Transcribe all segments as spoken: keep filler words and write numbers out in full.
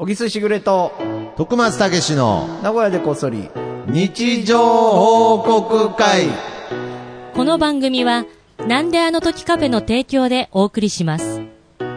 小木須しぐれと徳松たけしの名古屋でこっそり日常報告会。 この番組はなんであの時カフェの提供でお送りします。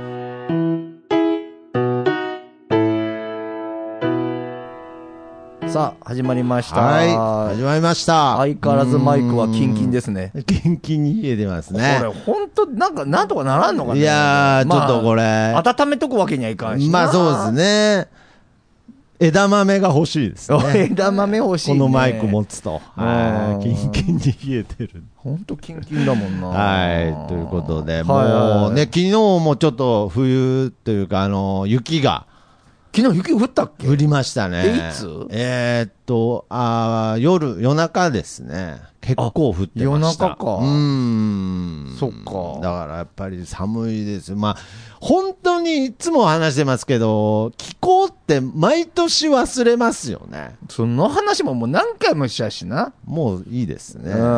さあ始まりました。 はい、始まりました。 相変わらずマイクはキンキンですね。 キンキンに冷えてますね。 これ本当なんかなんとかならんのかね。 いやー、まあ、ちょっとこれ温めとくわけにはいかんしな。 まあそうですね。枝豆が欲しいですね。 枝豆欲しいね。 このマイク持つと、はい、キンキンに冷えてる。 本当キンキンだもんな。 はい、ということで、もうね、 はいはいはい、 昨日もちょっと冬というかあの雪が。 昨日雪降ったっけ？ 降りましたね。 え、いつ？ えー、っと、あ夜、夜中ですね。結構降ってました。 夜中か。 うーん。 そっか。 だからやっぱり寒いです。まあ、本当にいつも話してますけど、気候って毎年忘れますよね。 その話ももう何回もしたしな。 もういいですね。 うん。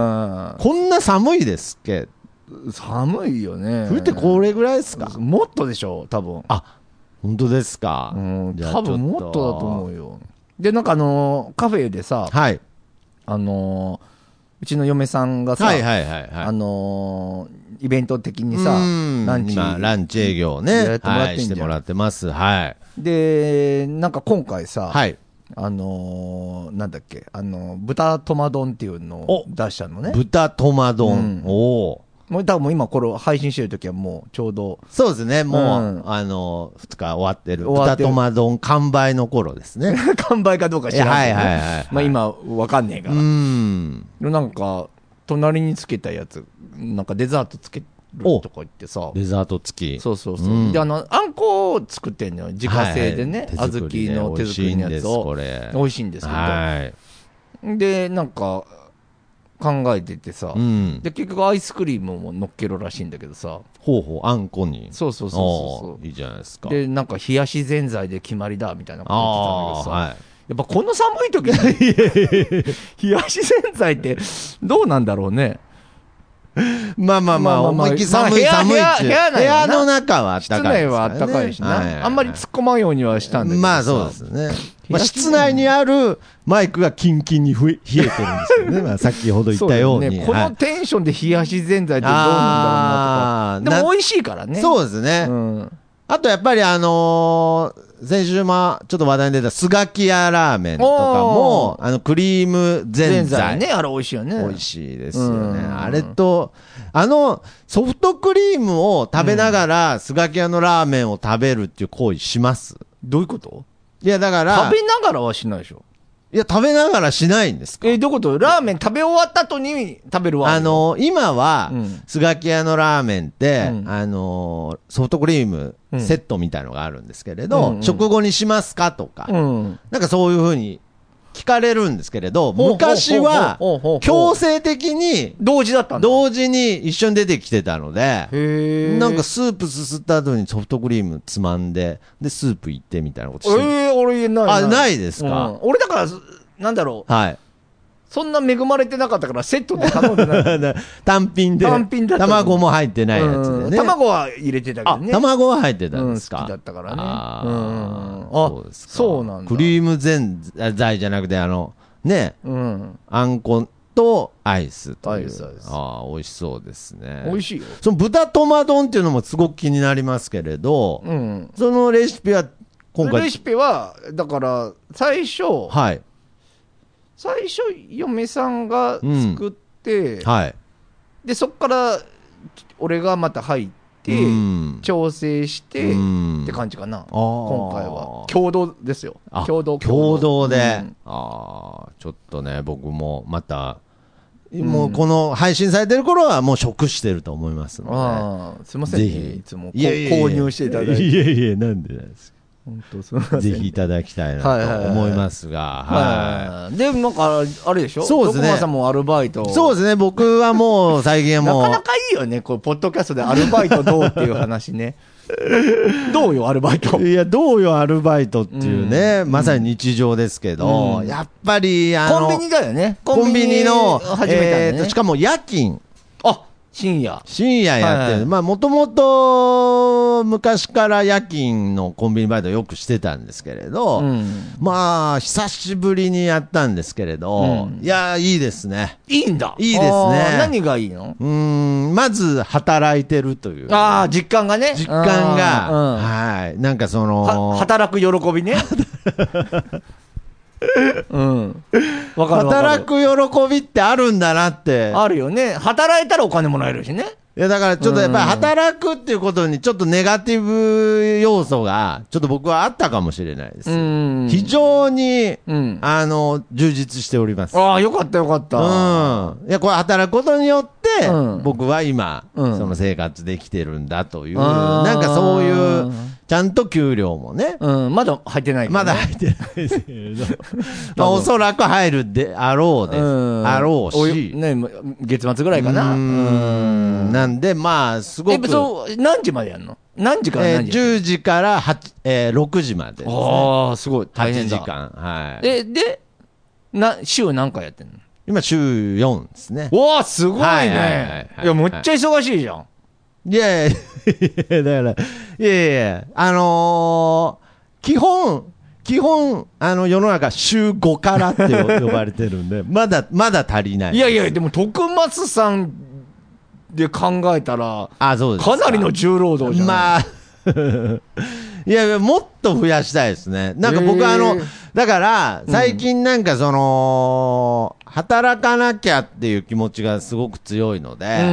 こんな寒いですっけ？ 寒いよね。 冬ってこれぐらいですか？ もっとでしょ、多分。 あ、本当ですか。 うん、多分もっとだと思うよ。で、なんかあのー、カフェでさ、 はい。 あのー、うちの嫁さんがさ、 はいはいはい、はい、 あのー、イベント的にさ、 ランチ、今、ランチ営業をね、 やってもらってんじゃん、 はい、してもらってます。はい。 で、なんか今回さ、 はい。 あのー、なんだっけ、あのー、豚トマ丼っていうのを出したのね。 豚トマ丼。うん、おー。 もう多分もう今これ配信してるときはもうちょうど。 そうですね、もう、うん、あの、ふつか終わってる。豚トマ丼完売の頃ですね。 完売かどうか知らないけど、ね。 はいはいはい、はい。 まあ今わかんねえから。うん。なんか、隣につけたやつ、なんかデザートつけるとか言ってさ。 デザート付き。 そうそうそう。うん、で、あの、あんこを作ってんのよ。自家製でね。小豆、はい、の手作りのやつを。 これ。 美味しいんですけど。 はい。 で、なんか、考えててさ、うん、で結局アイスクリームも乗っけるらしいんだけどさ、 ほうほう、あんこに。 そうそうそうそう、 いいじゃないですか。 でなんか冷やしぜんざいで決まりだみたいなこと言ってたんだけどさ、はい、やっぱこの寒い時に冷やしぜんざいってどうなんだろうね。 まあまあまあ、思いっきり寒い寒いっちゅう。部屋の中は暖かいですからね。室内は暖かいしな、はいはいはい。 あんまり突っ込まんようにはしたんだけど。 まあそうですね。まあ、室内にあるマイクがキンキンに冷えてるんですよね。まあ先ほど言ったように。 ね、このテンションで冷やしぜんざいってどうなんだろうなとか。でも美味しいからね。 そうですね。うん、あとやっぱりあのー、先週もちょっと話題に出たスガキヤラーメンとかも、あのクリームぜんざいね、あれ美味しいよね。 美味しいですよね。あれと、あのソフトクリームを食べながらスガキヤのラーメンを食べるっていう行為します？ どういうこと？いやだから食べながらはしないでしょ。 いや食べながらしないんですか？ えー、どういうこと？ラーメン食べ終わった後に食べるわ。 あのー、今は、うん、スガキヤのラーメンって、うん、あのー、ソフトクリームセットみたいのがあるんですけれど、うんうん、食後にしますかとか、うん、なんかそういうふうに聞かれるんですけれど、昔は強制的に同時だったんだ。 同時に一緒に出てきてたので、へなんかスープすすった後にソフトクリームつまんで、でスープ行ってみたいなことしてる。 えー、俺ないない。 あ、ないですか？ うん、俺だからなんだろう。 はい。 そんな恵まれてなかったからセットで頼んでない。 単品で。 単品だった。 卵も入ってないやつでね。 うん、卵は入れてたけどね。 卵は入ってたんですか？ うん、好きだったからね。 あ、 うん、あ、そうですか。そうなんだ。 クリームぜんざいじゃなくて、あの、ね、うん、あんことアイスという。アイス、アイス。ああ、美味しそうですね。 美味しいよ。 その豚トマ丼っていうのもすごく気になりますけれど、うん、そのレシピは今回。 レシピは、だから、最初、 はい。 最初、嫁さんが作って、 うん、はい。 で、そっから、俺がまた入って、うん、調整して、うん、って感じかな。今回は。共同ですよ。共同。 共同で。うん、ああ、ちょっとね、僕もまた、うん、もうこの配信されてる頃はもう食してると思いますので。 ああ、すいませんね。 ぜひ。 いつも購入していただいて。 いやいや、なんでなんですか。本当すみません。ぜひいただきたいなと思いますが、はい。 でもなんかあれでしょ。 そうですね。 徳間さんもアルバイト。 そうですね。僕はもう最近はもうなかなかいいよね。こうポッドキャストでアルバイトどうっていう話ね。どうよアルバイト。 いやどうよアルバイトっていうね、うん、まさに日常ですけど、うん、やっぱりあのコンビニだよね。 コンビニの初めて、ね、えー、しかも夜勤。 あ、 深夜。 深夜やってる。はい、まあ、もともと、昔から夜勤のコンビニバイトよくしてたんですけれど、うん、まあ、久しぶりにやったんですけれど、うん、いや、いいですね。 いいんだ。 いいですね。 何がいいの？ うーん、まず、働いてるという。 ああ、実感がね。 実感が、うん、はい。なんかその、 働く喜びね。うん、わかるわかる。 働く喜びってあるんだなって。 あるよね。働いたらお金もらえるしね。 いやだからちょっとやっぱり働くっていうことにちょっとネガティブ要素がちょっと僕はあったかもしれないです。非常に、うん、あの充実しております。 ああよかったよかった。 うん。いやこれ働くことによって、うん、僕は今、うん、その生活できてるんだという、なんかそういうちゃんと給料もね、 うん、まだ入ってないけど、ね、 まだ入ってないですけれど、まあおそらく入るであろうです、うん、あろうし、 ね月末ぐらいかな。うん。 なんでまあすごく。 えそう何時までやるの？何時から何時？ えー、じゅうじからはち、えー、ろくじまでですね。 ああすごい大変だ。 はちじかん。はい。 えでな週何回やってんの？ 今週よんですね。 おおすごいね。はいはいはいはい、いやむっちゃ忙しいじゃん。 いやいやいやだからいやいやあのー、基本基本あの世の中週ごからって呼ばれてるんでまだまだ足りない。 いやいやでも徳松さんで考えたらあそうですか、 かなりの重労働じゃない。まあいやいやもっと増やしたいですね。なんか僕、えー、あのだから最近なんかその、うん、働かなきゃっていう気持ちがすごく強いので、うん、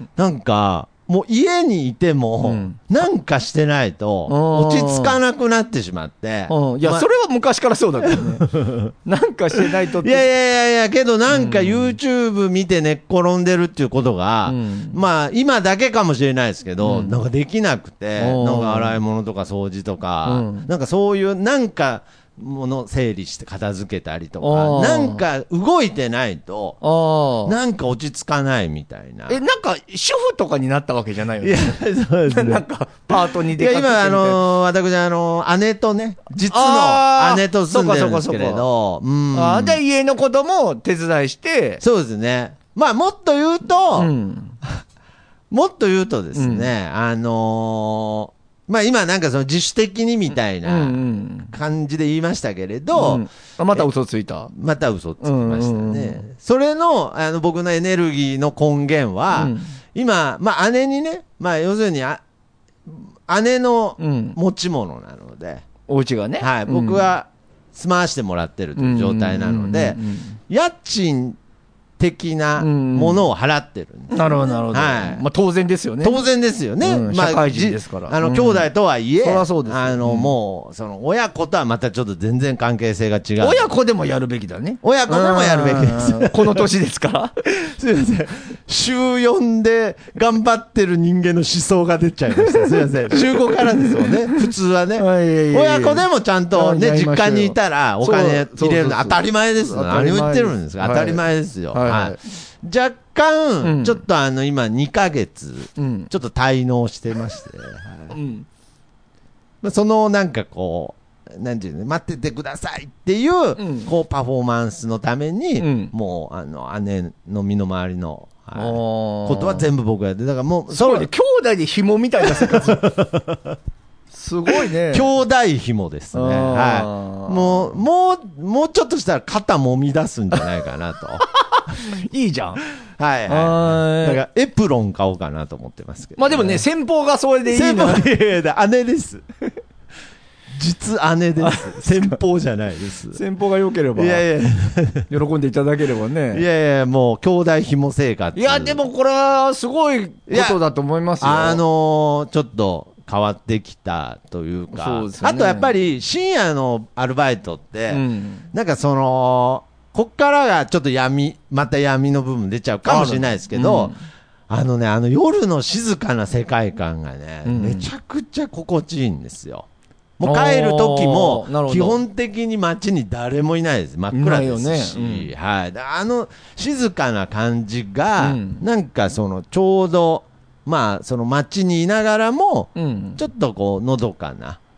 なんかもう家にいても、うん、なんかしてないと落ち着かなくなってしまって、 いや、ま、それは昔からそうだけどねなんかしてないとって。 いやいやいやいやけどなんか YouTube 見て寝っ転んでるっていうことが、うん、まあ今だけかもしれないですけど、うん、なんかできなくて、なんか洗い物とか掃除とか、うん、なんかそういうなんかもの整理して片付けたりとか、なんか動いてないとなんか落ち着かないみたいな。 えなんか主婦とかになったわけじゃないよね。いやそうですね。 なんかパートに出かけてみたいな。 いや今あのー、私あのー、姉とね実の姉と住んでるんですけれど、 うん、あで家のことも手伝いして。 そうですね。まあもっと言うと、うん、もっと言うとですね、うん、あのーまあ今なんかその自主的にみたいな感じで言いましたけれど、うんうん、また嘘ついたまた嘘つきましたね、うんうんうん、それのあの僕のエネルギーの根源は、うん、今、まあ姉にね、まあ要するにあ姉の持ち物なので、 うん、お家がね、 はい、僕は住まわしてもらってるという状態なので、家賃的なものを払ってるんです、ね、 なるほどなるほど、はい、まあ、当然ですよね。 当然ですよね、うん、まあ、 社会人ですから、 あの兄弟とはいえ、 うん、そりゃそうですよ、 あのもうその親子とはまたちょっと全然関係性が違う。 親子でもやるべきだね。 親子でもやるべきですこの年ですからすいません、週よんで頑張ってる人間の思想が出ちゃいましたすいません週ごからですよね普通はね親子でもちゃんとね実家にいたらお金入れるの当たり前です。何を言ってるんですか、当たり前ですよ、はいはいはい、若干、うん、ちょっとあの今にかげつ、うん、ちょっと滞納してまして、はい、うんまあ、そのなんかこうなんていうの、待っててくださいっていう、うん、こうパフォーマンスのために、うん、もうあの姉の身の回りの、はい、ことは全部僕がやって、だからもうすごいね、兄弟で紐みたいな生活すごいね。 兄弟紐ですね。はい。もう、もう、もうちょっとしたら肩もみ出すんじゃないかなと。 いいじゃん。 はいはい。だからエプロン買おうかなと思ってますけど、ね。 まあでもね、先方がそれでいいの。 先方、いやいや、姉です。実姉です。先方じゃないです。 先方が良ければ。いやいや。喜んでいただければね。 いやいや、もう、兄弟紐生活。 いや、でもこれはすごいことだと思いますよ。 あのー、ちょっと、変わってきたというか、そうですよね、あとやっぱり深夜のアルバイトって、うん、なんかそのこっからがちょっと闇また闇の部分出ちゃうかもしれないですけど、あ、うん、あのねあの夜の静かな世界観がね、うん、めちゃくちゃ心地いいんですよ。もう帰る時も基本的に街に誰もいないです。真っ暗ですし、ね、うん、はい、あの静かな感じが、うん、なんかそのちょうどまあその街にいながらも、うん、ちょっとこうのどかな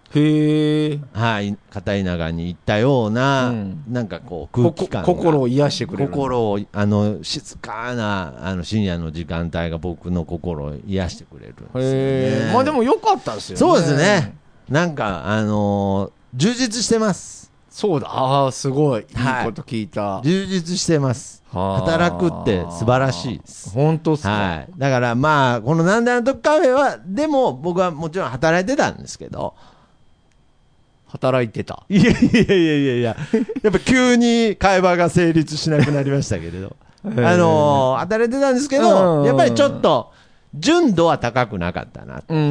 へえ。 はい、片田舎に行ったような、うん、なんかこう空気感が心を癒してくれる。 心をあの静かなあの深夜の時間帯が僕の心を癒してくれるんですよね。 へえ。まあでも良かったですよね。 そうですね。なんかあのー、充実してます。 そうだ。ああすごいいいこと聞いた。 はい、充実してます。働くって素晴らしいです。 本当っすか。 はい。だからまあこのなんであの時カフェはでも僕はもちろん働いてたんですけど。 働いてた。 いやいやいやいやいや、やっぱ急に会話が成立しなくなりましたけれど、あのー、働いてたんですけど、やっぱりちょっと純度は高くなかったなと。うん、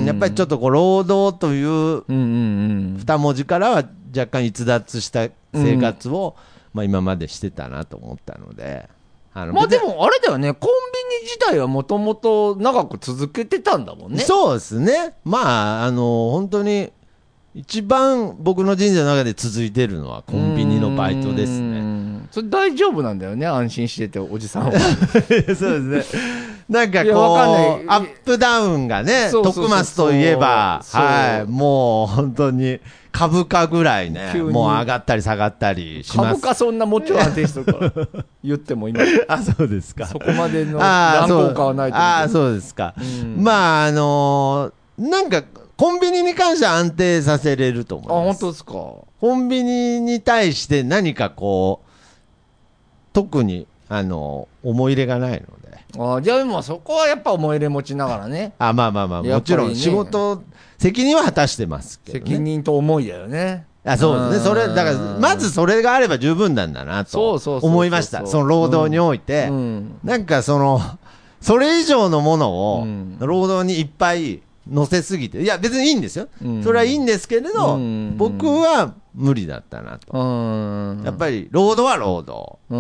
やっぱりちょっとこう労働という二文字からは若干逸脱した生活を、まあ、今までしてたなと思ったので。 あのまあでもあれだよね、コンビニ自体はもともと長く続けてたんだもんね。 そうですね。まああのー、本当に一番僕の人生の中で続いてるのはコンビニのバイトですね。 それ大丈夫なんだよね、安心してておじさんは。 そうですね。なんかこうアップダウンがね、徳増といえば、はい、もう本当に株価ぐらいね、もう上がったり下がったりします。 株価そんなもちろん安定してるから言っても今あ、そうですか。 そこまでの乱暴化はないと思う。 ああ、そうですか。まああのー、なんかコンビニに関しては安定させれると思います。 あ、本当ですか。 コンビニに対して何かこう特にあの思い入れがないので。 あ、じゃあもうそこはやっぱ思い入れ持ちながらね。 あ、まあまあまあ、ね、もちろん仕事責任は果たしてますけど、ね、 責任と思いだよね。 あ、そうですね。それだからまずそれがあれば十分なんだなと思いました。その労働において、うん、なんかそのそれ以上のものを労働にいっぱい乗せすぎて、いや別にいいんですよ、うん、それはいいんですけれど、うん、僕は無理だったなと、うん、やっぱり労働は労働、うん、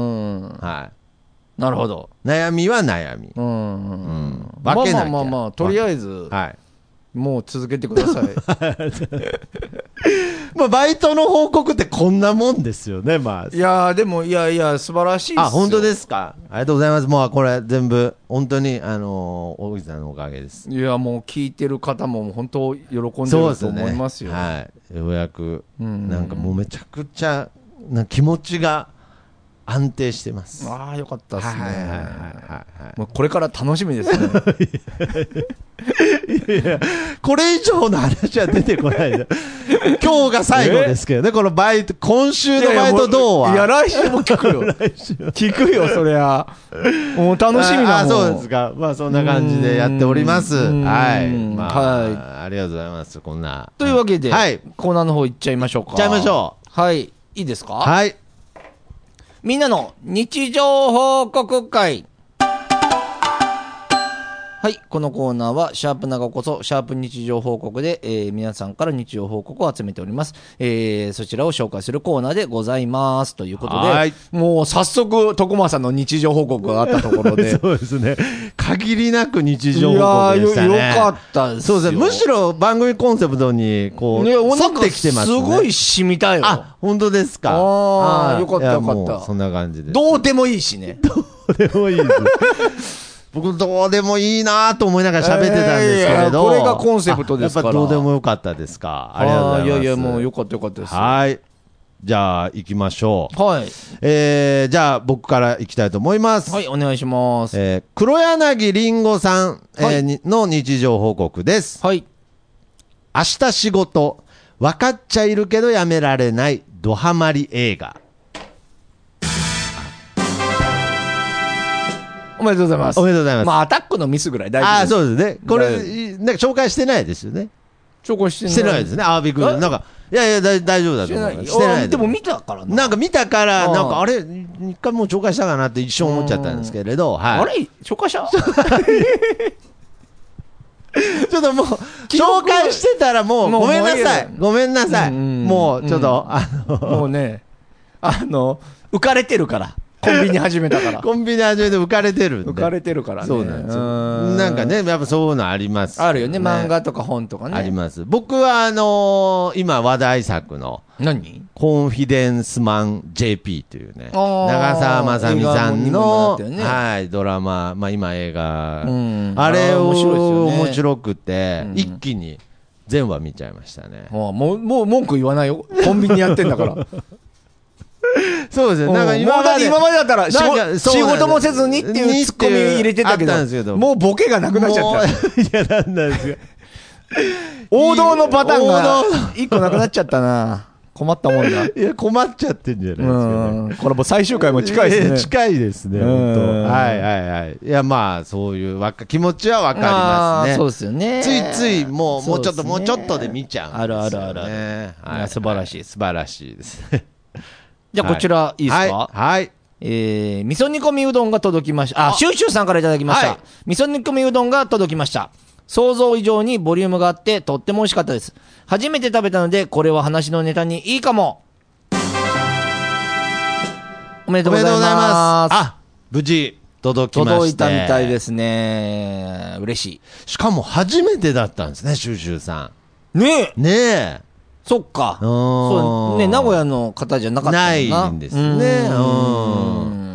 はい、 なるほど、 悩みは悩み、うんうん、分けなきゃ、まあまあまあまあとりあえず、はい、もう続けてください。 まあバイトの報告ってこんなもんですよね。まあいやでもいやいや素晴らしいですよ。 あ、本当ですか。ありがとうございます。もうこれ全部本当にあのー、大口さんのおかげです。 いやもう聞いてる方も本当喜んでると思いますよ。 そうですね、はい、ようやくなんかもうめちゃくちゃな気持ちが安定してます。 ああよかったですね。はいはいはいはい、もうこれから楽しみですね。 いやいやこれ以上の話は出てこないで。今日が最後ですけどね、このバイト、今週のバイトどうは。 いや来週も聞くよ。聞くよそりゃ。もう楽しみだもん。 あ、そうですか。まあそんな感じでやっております。はい。まあ、はい、ありがとうございます。こんな。 というわけで、はい、コーナーの方行っちゃいましょうか。 行っちゃいましょう。はい。いいですか。 はい。 みんなの日常報告会。はい。このコーナーは、シャープ長こそ、シャープ日常報告で、えー、皆さんから日常報告を集めております。えー、そちらを紹介するコーナーでございます。ということで、はい、もう早速、徳間さんの日常報告があったところで。 そうですね。限りなく日常報告でしたね。いやー、よ、 よかったですよ。 そうですね。むしろ番組コンセプトに、こう、ね、沿ってきてますね。 すごい染みたよ。 あ、本当ですか。 ああ、よかったよかった。 そんな感じで。 どうでもいいしね。 どうでもいいです。僕どうでもいいなと思いながら喋ってたんですけれど、 これがコンセプトですから。 やっぱどうでもよかったですか。ありがとうございます。 いやいやもうよかったよかったです。 はい。じゃあ行きましょう。 はい。 えー、じゃあ僕から行きたいと思います。 はい、お願いします。 えー、黒柳りんごさん、えーはい、の日常報告です。 はい。 明日仕事分かっちゃいるけどやめられないドハマり映画。 おめでとうございます。 おめでとうございます。 まあアタックのミスぐらい大丈夫です。 ああ、そうですね。これなんか紹介してないですよね。 紹介してない。 してないですね。ああ、びっくり。なんかいやいや大丈夫だと思います。 してない。でも見たからな。 なんか見たからなんかあれ一回もう紹介したかなって一瞬思っちゃったんですけれど、はい。 あれ紹介した？ ちょっともう紹介してたらもうごめんなさい。ごめんなさい。もうちょっとあのもうねあの浮かれてるから。コンビニ始めたからコンビニ始めて浮かれてるんで浮かれてるからね。 そうなんですよ。なんかねやっぱそういうのあります、ね、 あるよね。漫画とか本とかねあります。僕はあのー、今話題作の何コンフィデンスマン ジェーピー というね長澤まさみさんの、ね、はいドラマ、まあ、今映画、うん、あれを面白くて、うん、一気に全話見ちゃいましたね。 もう、もう文句言わないよ。コンビニやってんだから。 そうですね。なんか今まで、今までだったら仕事、仕事もせずにっていうツッコミ入れてたけど、 けどもうボケがなくなっちゃった。いや、なんなんですか。 王道のパターンが一個なくなっちゃったな。困ったもんだ。 いや、困っちゃってんじゃないですかね。 これもう最終回も近いですね。 近いですね、本当。はいはいはい。いや、まあ、そういうわか気持ちはわかりますね。 そうですよね。 ついつい、もう、もうちょっと、もうちょっとで見ちゃうんですよね。 あるあるあるある。素晴らしい。 素晴らしいですね。 じゃあ、こちら、いいですか？ はい。 えー、味噌煮込みうどんが届きました。あ、シューシューさんからいただきました。味噌煮込みうどんが届きました。想像以上にボリュームがあって、とっても美味しかったです。初めて食べたので、これは話のネタにいいかも。おめでとうございます。 あ、無事届きました。 届いたみたいですね。嬉しい。 しかも初めてだったんですね、シューシューさん。ねえ。 ねえ。 そっか。そうね、名古屋の方じゃなかったんだないんですね。うん。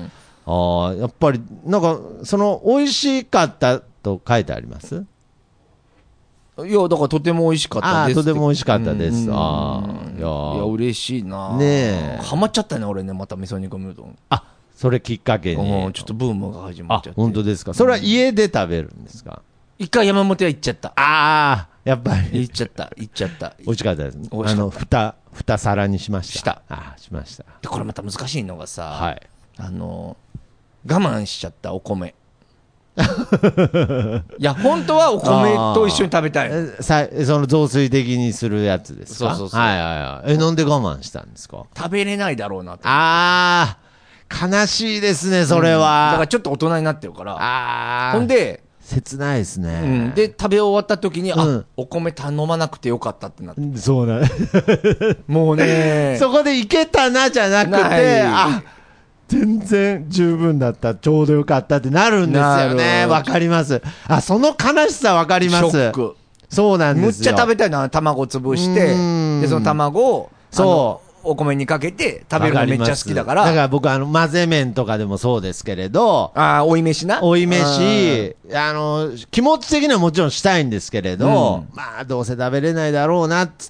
ああ、やっぱりなんかその美味しかったと書いてあります？ いや、だからとても美味しかったです。 とても美味しかったです。ああ、 いや、いや嬉しいな。 ねえ。 ハマっちゃったね、俺ね、また味噌煮込みうどん。 あ、それきっかけに。 ちょっとブームが始まっちゃって。 本当ですか。それは家で食べるんですか？ 一回山本屋行っちゃった。 ああ、やっぱり。 行っちゃった、行っちゃった。 美味しかったです。あの、蓋、蓋皿にしました。 した。 ああ、しました。 で、これまた難しいのがさ、 はい。 あの、我慢しちゃったお米。いや、本当はお米と一緒に食べたい。 さその雑炊的にするやつですか？ そうそうそう。 はいはいはい。え、なんで我慢したんですか？ 食べれないだろうなと。 ああ、悲しいですね、それは。 うん、だからちょっと大人になってるから。 ああ。 ほんで、 切ないですね。 うん、で、食べ終わった時に、うん、あ、お米頼まなくてよかったってなって。 そうなんもうね。 そこでいけたなじゃなくて、あ、全然十分だった、ちょうどよかったってなるんですよね。わかります。あ、その悲しさわかります。ショック。そうなんですよ。 むっちゃ食べたいのは卵潰して、で、その卵を、そう。お米にかけて食べるのめっちゃ好きだから。 だから僕、あの、混ぜ麺とかでもそうですけれど。 ああ、追い飯な。 追い飯。あの、気持ち的にはもちろんしたいんですけれど、うん、まあ、どうせ食べれないだろうなっつって、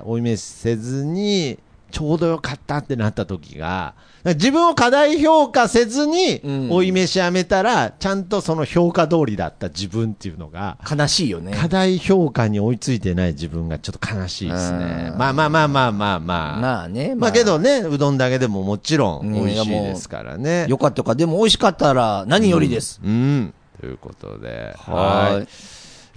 追い飯せずに、ちょうどよかったってなった時が、自分を過大評価せずに追い飯やめたら、ちゃんとその評価通りだった自分っていうのが悲しいよね。 過大評価に追いついてない自分がちょっと悲しいですね。まあまあまあまあまあまあ。 まあね。 まあけどね、うどんだけでももちろん美味しいですからね。 よかったか、でも美味しかったら何よりです。 うん。うん、ということで。 はい。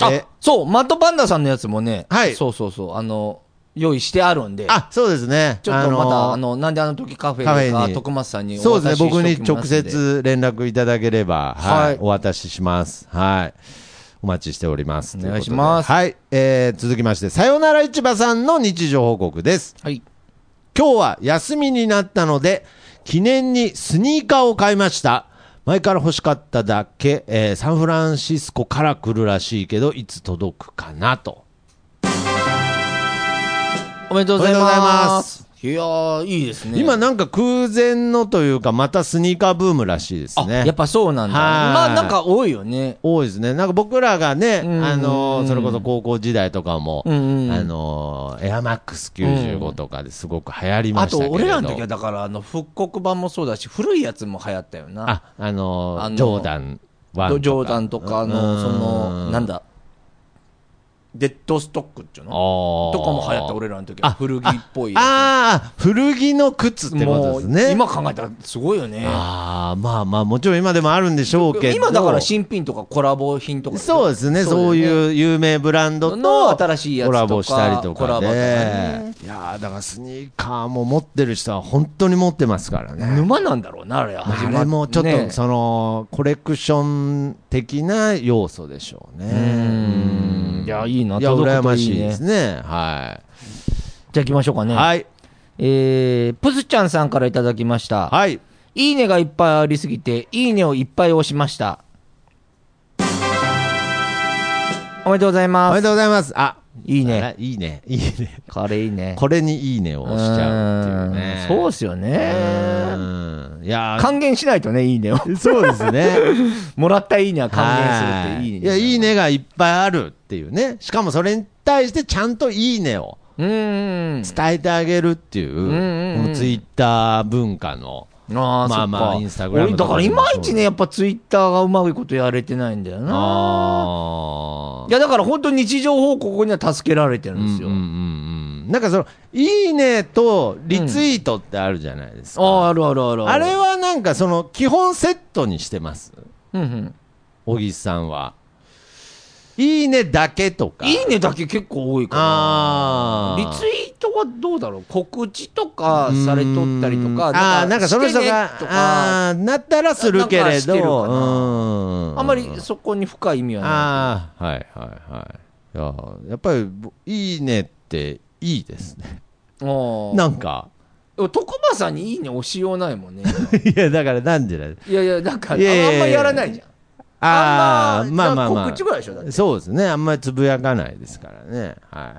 あ、そう、マットパンダさんのやつもね。はい。そうそうそう。あの、用意してあるんで。 あ、そうですね。 ちょっとまた、あの、なんであの時カフェで徳松さんにお渡ししておきますので。 そうですね。僕に直接連絡いただければ、はい。お渡しします。はい。お待ちしております。 お願いします。 はい。えー、続きまして、さよなら市場さんの日常報告です。 はい。 今日は休みになったので、記念にスニーカーを買いました。前から欲しかっただけ、えー、サンフランシスコから来るらしいけど、いつ届くかなと。 おめでとうございます。いやー、いいですね。 今なんか空前のというか、またスニーカーブームらしいですね。 やっぱそうなんだ。まあなんか多いよね。 多いですね。なんか僕らがね、あのー、それこそ高校時代とかも、うんうん、あのー、エアマックスきゅうじゅうごとかですごく流行りましたけれど、 あと俺らの時はだからあの復刻版もそうだし、古いやつも流行ったよな。 あ、あのー、あのー、ジョーダンワンとか。 ジョーダンとかの、その、なんだ。デッドストックっていうのとかも流行った俺らの時は古着っぽいやつ。 ああ、古着の靴ってことですね。 今考えたらすごいよね。 ああ、まあまあもちろん今でもあるんでしょうけど。 今だから新品とかコラボ品とか。 そうですね。そういう有名ブランドと新しいやつとかコラボしたりとかで。ね、いやだからスニーカーも持ってる人は本当に持ってますからね。 沼なんだろうなあれ。 あれもちょっとそのコレクション的な要素でしょうね。 うん。いやいいな。 いや羨ましいですね。はい。 じゃあ行きましょうかね。 はい。 えー、プスちゃんさんからいただきました。 はい。 いいねがいっぱいありすぎて、いいねをいっぱい押しました。おめでとうございます。 おめでとうございます。あ、 いいね。 いいね。いいね。 カレーいいね。 これにいいねを押しちゃうっていうね。 そうっすよね。 いや還元しないとね、いいねを。 そうですね。 もらったいいねは還元するっていいね。 いや、いいねがいっぱいあるっていうね。しかもそれに対してちゃんといいねを伝えてあげるっていう、このツイッター文化の。 あまあまあインスタグラムだからいまいちねやっぱツイッターがうまいことやれてないんだよな。 あいやだから本当に日常報告には助けられてるんですよ。 うんうんうんうん、なんかそのいいねとリツイートってあるじゃないですか、 うん、ああるあるあるある。 あれはなんかその基本セットにしてます、 うんうん、 小木さんはいいねだけとか。 いいねだけ結構多いから。リツイートはどうだろう。告知とかされとったりとか。 ああ、なんかその人がああなったらするけれど、 うん、あんまりそこに深い意味はない。 ああ、はいはいはい。いややっぱりいいねっていいですね。なんか徳間さんにいいね押しようないもんね。 いやだからなんでだ。 いやいやなんかあんまやらないじゃん。 ああ、まあまあまあ。 告知ぐらいでしょ、だって。 そうですね。あんまりつぶやかないですからね。はい。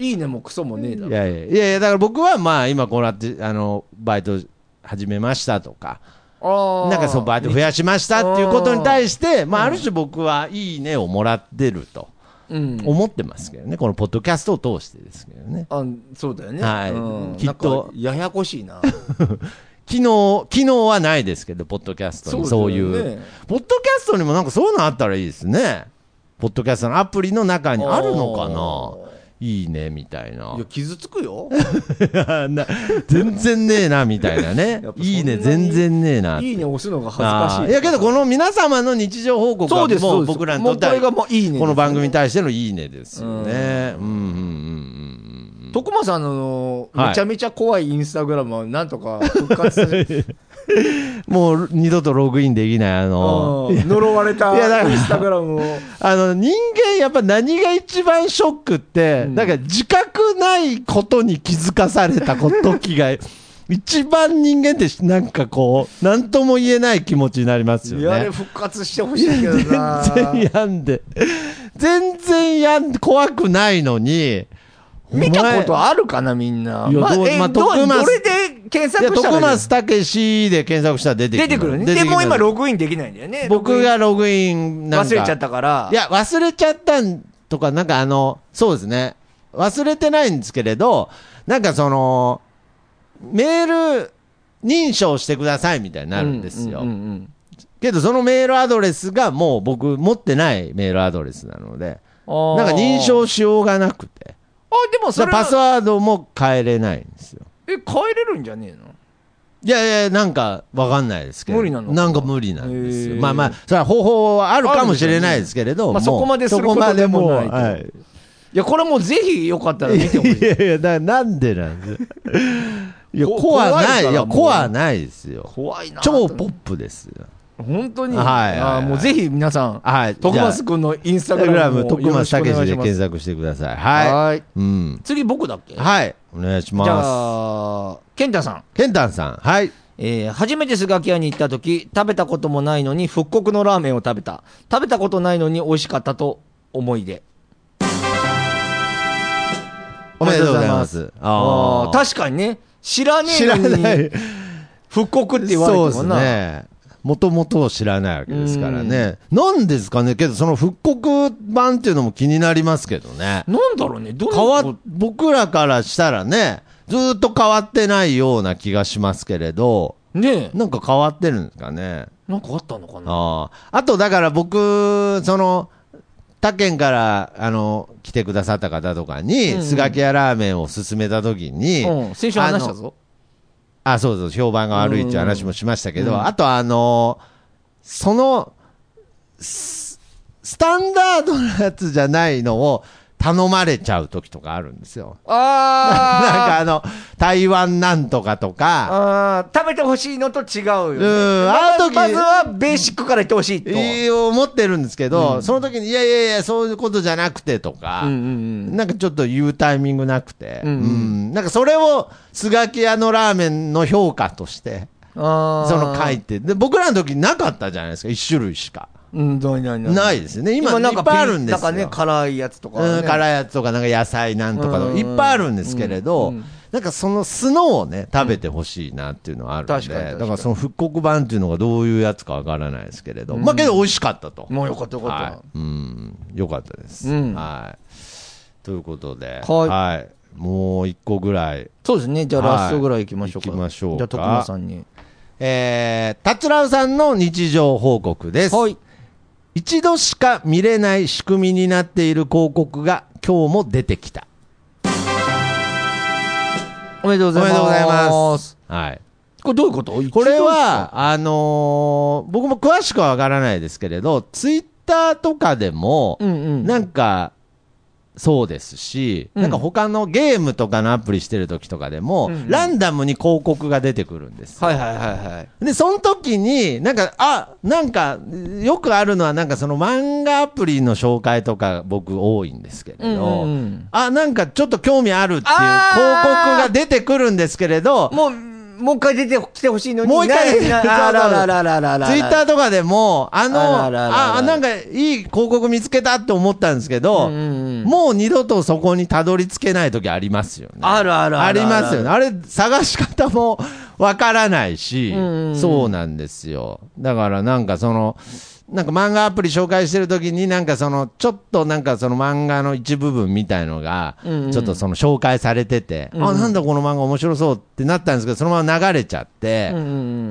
いいねもクソもねえだろ。 いやいや、いやいや、だから僕はまあ今こうなって、あの、バイト始めましたとか、なんかそうバイト増やしましたっていうことに対して、まあある種僕はいいねをもらってると思ってますけどね。このポッドキャストを通してですけどね。 あ、そうだよね。 はい。うん、きっと。 ややこしいな。 昨日、昨日はないですけど、ポッドキャストにそういう。ポッドキャストにもなんかそういうのあったらいいですね。ポッドキャストのアプリの中にあるのかないいねみたいな。 いや、傷つくよ。 全然ねえなみたいなね。いいね全然ねえな。 いいね押すのが恥ずかしい。 いやけどこの皆様の日常報告はもう僕らにとってはこの番組に対してのいいねですよね。うんうんうんうん。 徳間さんのめちゃめちゃ怖いインスタグラムはなんとか復活させもう二度とログインできないあの呪われたインスタグラムをあの人間やっぱ何が一番ショックって、うん、なんか自覚ないことに気づかされた時が一番人間ってなんかこう何とも言えない気持ちになりますよね。 いやあれ復活してほしいけどな。 全然やんで全然やんで怖くないのに。 見たことあるかなみんな。 いや、 まあ、 ど, え、 まあ、 ど, どれで検索したら徳松武史で検索したら出てくる。 出てくるね。でも今ログインできないんだよね。 僕がログインなんか忘れちゃったから。 いや、忘れちゃったんとか、なんかあの、そうですね。忘れてないんですけれど、なんかその、メール認証してくださいみたいになるんですよ。うんうんうんうん、けどそのメールアドレスがもう僕持ってないメールアドレスなので、なんか認証しようがなくて。 あ、でもそれパスワードも変えれないんですよ。 え、変えれるんじゃねえの？ いやいや、なんかわかんないですけど。 無理なの？ なんか無理なんですよ。まあまあ、それは方法はあるかもしれないですけれど、 まあ、そこまですることでもないと。はい、いや、これもうぜひよかったら見てほしい。 いやいや、だなんでなんですいや、怖ない。いや、怖ないですよ。 怖いな。 超ポップですよ。 本当に、 はいはいはい、 あもうぜひ皆さん、 はい、 徳松君のインスタグラムも徳松武史で検索してください。はい。はいうん、次僕だっけ？ はい。お願いします。 じゃあ、ケンタさん。 ケンタさん。はい。 えー、初めてスガキ屋に行った時、食べたこともないのに復刻のラーメンを食べた。食べたことないのに美味しかったと思い出。 おめでとうございます。 ああ、確かにね、知らねえのに復刻って言われてもな。そうですね。 もともとを知らないわけですからね。なんですかね。けどその復刻版っていうのも気になりますけどね。 なんだろうね。どう変わ僕らからしたらね、ずっと変わってないような気がしますけれど。 ねえ。 なんか変わってるんですかね。 なんかあったのかな。 ああ。あとだから僕、その、他県からあの来てくださった方とかに、うんうん、スガキ屋ラーメンを勧めたときに、 うん、先週話したぞ。 あ、そうそう、評判が悪いっていう話もしましたけど、うん、あとあのー、そのス、スタンダードなやつじゃないのを頼まれちゃう時とかあるんですよ。 あなんかあの、台湾なんとかとか。 あ食べてほしいのと違うよね。 うん、あの時まずはベーシックから言ってほしいと。 いい思ってるんですけど、うん、その時にいやいやいや、そういうことじゃなくてとか、うんうんうん、なんかちょっと言うタイミングなくて、うんうんうん、なんかそれをスガキ屋のラーメンの評価として、あその書いて、で、僕らの時なかったじゃないですか、一種類しか。 うん、どうになないですよね。今、いっぱいあるんですよ。 なんかね、辛いやつとか、ね。 うん、辛いやつとか、なんか野菜なんとかとか、いっぱいあるんですけれど、うんうん、なんかそのスノーをね、食べてほしいなっていうのはあるんで、うん、だからその復刻版っていうのがどういうやつかわからないですけれど、うん、まあけど美味しかったと。 もうよかったよかった。 はい、うん、よかったです。うん、はい。ということで、 はい。 はい、もう一個ぐらい。 そうですね。じゃあラストぐらい行きましょうか。 行きましょうか。 じゃあ徳間さんに。 えー、たつらうさんの日常報告です。はい。一度しか見れない仕組みになっている広告が今日も出てきた。 おめでとうございます。おめでとうございます。 はい。 これどういうこと？ これは、あのー、僕も詳しくはわからないですけれど、ツイッターとかでも、うんうん、なんか、そうですし、うん、なんか他のゲームとかのアプリしてる時とかでも、うんうん、ランダムに広告が出てくるんです。 はいはいはいはい。 で、その時に、なんか、あ、なんか、よくあるのは、なんかその漫画アプリの紹介とか僕多いんですけれど、うんうん、あ、なんかちょっと興味あるっていう広告が出てくるんですけれど、 もう、もう一回出てきてほしいのに。 もう一回出てきてほしい。ツイッターとかでも、あの、あ、なんかいい広告見つけたって思ったんですけど、うんうんうん、もう二度とそこにたどり着けない時ありますよね。 あるあるある。 ありますよね。あれ、探し方もわからないし、うんうん、そうなんですよ。だからなんかその、なんか漫画アプリ紹介してるときになんかそのちょっとなんかその漫画の一部分みたいのがちょっとその紹介されてて、うんうん、あ、なんだこの漫画面白そうってなったんですけど、そのまま流れちゃって、うんうん、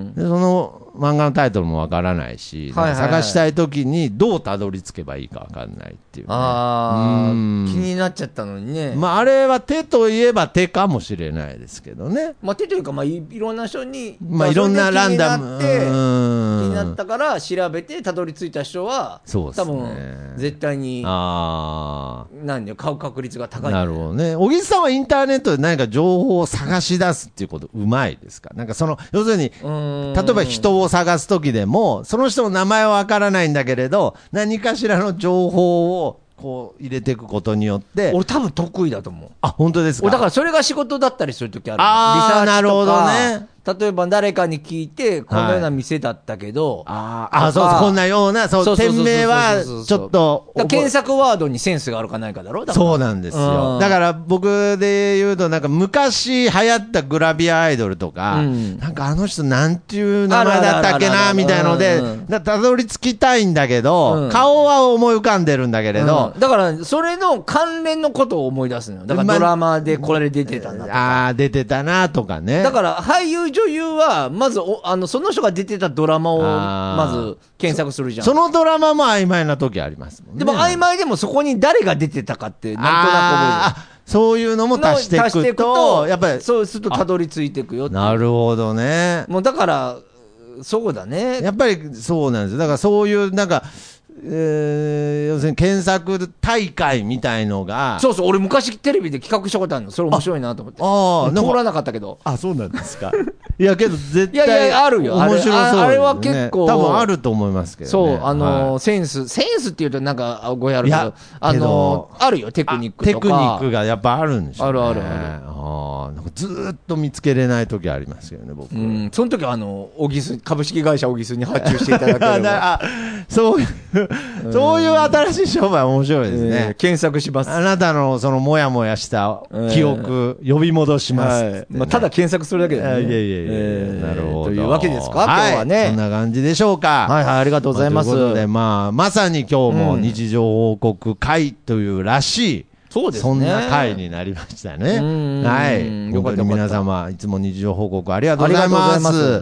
でその漫画のタイトルもわからないし、はいはいはい、探したいときにどうたどり着けばいいかわかんないっていう、ね、 あー、気になっちゃったのにね。 まあ、あれは手といえば手かもしれないですけどね。 まあ、手というか、まあ、い, いろんな人に、 まあ、いろんなランダム気になって気になったから調べてたどり着いた人は、 そうですね、 多分絶対にあなんで買う確率が高い、 ね、なるほどね。小木さんはインターネットで何か情報を探し出すっていうことうまいですか？なんかその要するに例えば人を探すときでもその人の名前はわからないんだけれど何かしらの情報をこう入れていくことによって俺多分得意だと思う。 あ、本当ですか？ だからそれが仕事だったりするときある。 あー、 リサーチとかなるほどね。 例えば誰かに聞いてこのような店だったけど、 はい、ああ、そうそう、こんなような、そう、店名はちょっと検索ワードにセンスがあるかないかだろ。だからそうなんですよ、うん、だから僕で言うとなんか昔流行ったグラビアアイドルとか、うん、なんかあの人なんていう名前だったっけなみたいのでたどり着きたいんだけど、うん、顔は思い浮かんでるんだけれど、 うん、だからそれの関連のことを思い出すのよ。だからドラマでこれ出てたなとか、 ああ出てたなとかね。 だから俳優女優はまずおあのその人が出てたドラマをまず検索するじゃん。 そ, そのドラマも曖昧な時ありますもんね。 でも曖昧でもそこに誰が出てたかってなんとなく覚える。 そういうのも足していく と, くとやっぱりそうするとたどり着いていくよって。 なるほどね。 もうだからそうだね。 やっぱりそうなんですよ。だからそういうなんかえー、要するに検索大会みたいのがそうそう。俺昔テレビで企画したことあるの。それ面白いなと思って。ああ通らなかったけど。 あ、そうなんですか。いやけど絶対いやいやあるよ。 面白そうですね。 あれは結構多分あると思いますけどね。 そうあのーはい、センスセンスっていうとなんかごやるけどあのー、あるよテクニックとか。 テクニックがやっぱあるんでしょうね。 あるあるある。 あなんかずーっと見つけれない時ありますけどね僕。うん。 その時はあのオギス株式会社オギスに発注していただければ。 あそういうそういう新しい商売面白いですね、えー、 検索します。 あなたのそのモヤモヤした記憶、えー、呼び戻します、ねはいまあ、ただ検索するだけで、ね、 いやいやいや、えー、なるほどというわけですか、はい、今日はねそんな感じでしょうか。 はいはいありがとうございます、 まあ、ということで、まあ、まさに今日も日常報告会というらしい、うんそうですね、 そんな回になりましたね。はい。本当に皆様いつも日常報告ありがとうございます。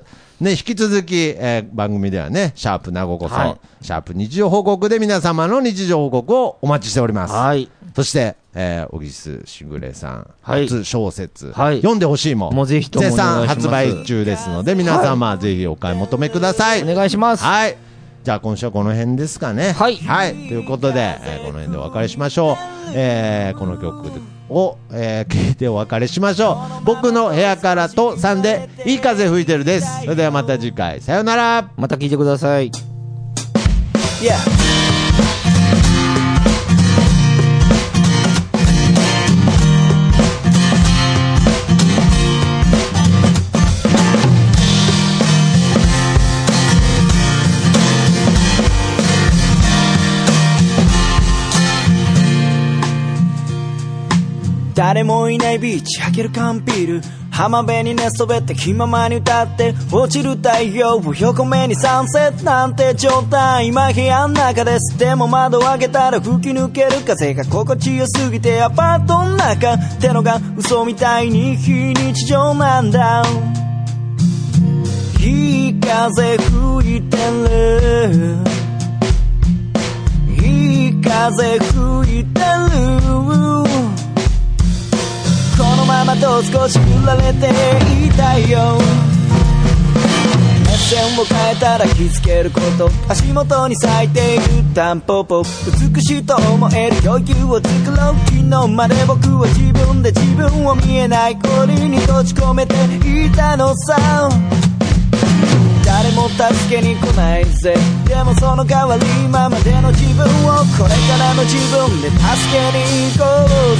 ね、引き続き、えー、番組ではね、シャープなごこそ、はい、シャープ日常報告で皆様の日常報告をお待ちしております。はい。そして、えー、小木須しぐれさん、はい、初小説、はい、読んでほしいもん、 もうぜひとも絶賛発売中ですので、皆様、はい、ぜひお買い求めください。 お願いします。 はい。じゃあ今週はこの辺ですかね。 はい。 はい。ということで、えー、この辺でお別れしましょう。えー、この曲を、えー、聴いてお別れしましょう。僕の部屋からとさんでいい風吹いてるです。それではまた次回さよなら。 また聴いてください。 Yeah 誰もいないビーチ開ける缶ビール浜辺に寝そべって気ままに歌って落ちる太陽を横目にサンセットなんて状態今部屋の中ですでも窓を開けたら吹き抜ける風が心地よすぎてアパートの中ってのが嘘みたいに非日常なんだいい風吹いてるいい風吹いてるこのままと少し振られていたいよ目線を変えたら気づけること足元に咲いているタンポポ美しいと思える余裕を作ろう昨日まで僕は自分で自分を見えない氷に閉じ込めていたのさ誰も助けに来ないぜでもその代わり今までの自分をこれからの自分で助けに行こう